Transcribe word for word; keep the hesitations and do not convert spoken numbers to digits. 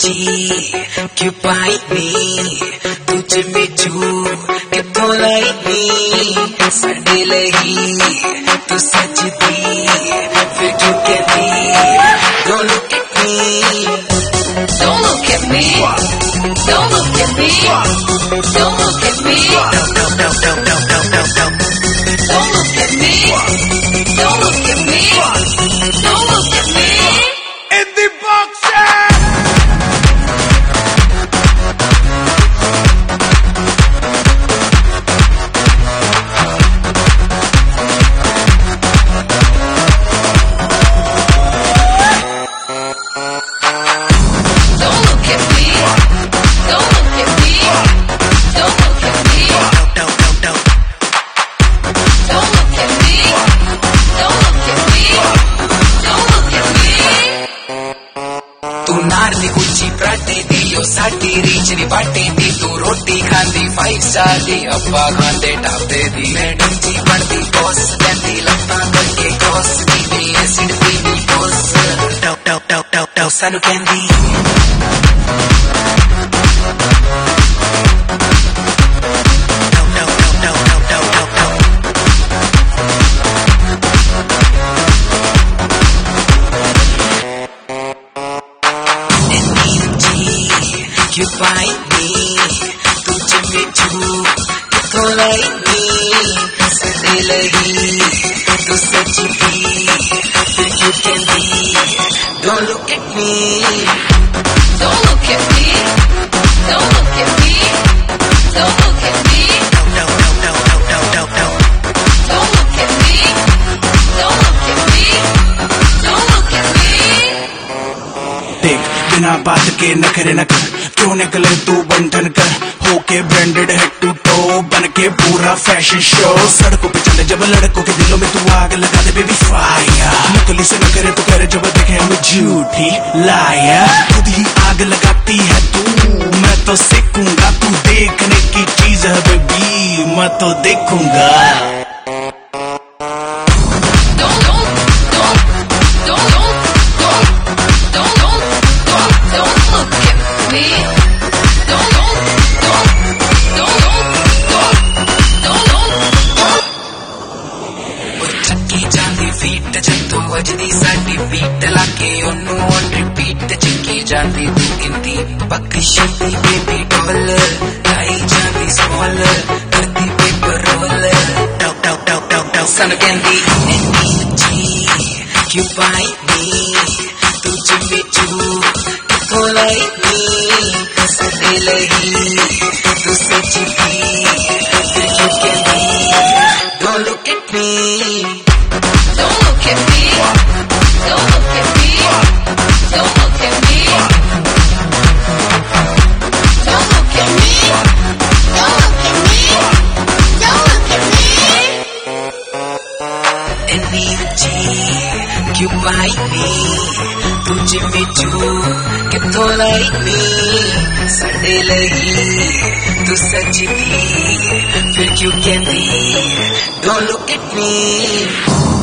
energy क्यों पाई नी तुझ में छू कितों लाई नी साडे लही तू सजदी फिर क्यों कहती don't look at me don't look at me don't look at me don't look at me don't don't don't don't don't don't don't don't look at me don't look at me don't look at me in the box. नारली गुच्ची प्राटे दी यो साटी रीच नी बाटे दी तू रोटी खांदी फाइव स्टार दी अब्बा खांदे ढाबे दी मैडम जी बनती बॉस देंदी लत्तां करके क्रॉस दी दी एसिड दी दी boss top top top top top सानू कहंदी क्यों पाई नी तुझ में छू कितों लाई नी सदे लही तू सजदी फिर क्यों कहंदी don't look at me don't look at me don't look at me don't look at me don't don't don't don't don't don't don't don't look at me don't look at me don't look at me देख बिना बात के नखरे न कर क्यों निकले तू बंधन कर होके ब्रांडेड हेड टू टो बन के पूरा फैशन शो सड़कों पे चले जब लड़कों के दिलों में तू आग लगा दे बेबी फायर नकली से न करे तो करे जब देखे हमें झूठी लाया खुद ही आग लगाती है तू मैं तो सीखूंगा तू देखने की चीज है बेबी मैं तो देखूंगा फीट जंतु वजदी साडी बीट लाके ओनू ऑन रिपीट चिक्की जाती तू गिनती बख्शी बेबी डॉल लाई जाती स्मॉल करती paper roll top top top top top सन कहंदी एनर्जी क्यों पाई नी तुझ में छू कितों लाई नी सदे लही तू सजदी फिर क्यों कहंदी don't look at me don't look at me don't look at me don't look at me don't look at me don't look at me don't look at me energy क्यों पाई नी तुझ में छू कितों लाई नी साडे लही तू सजदी फिर क्यों कहंदी don't look at me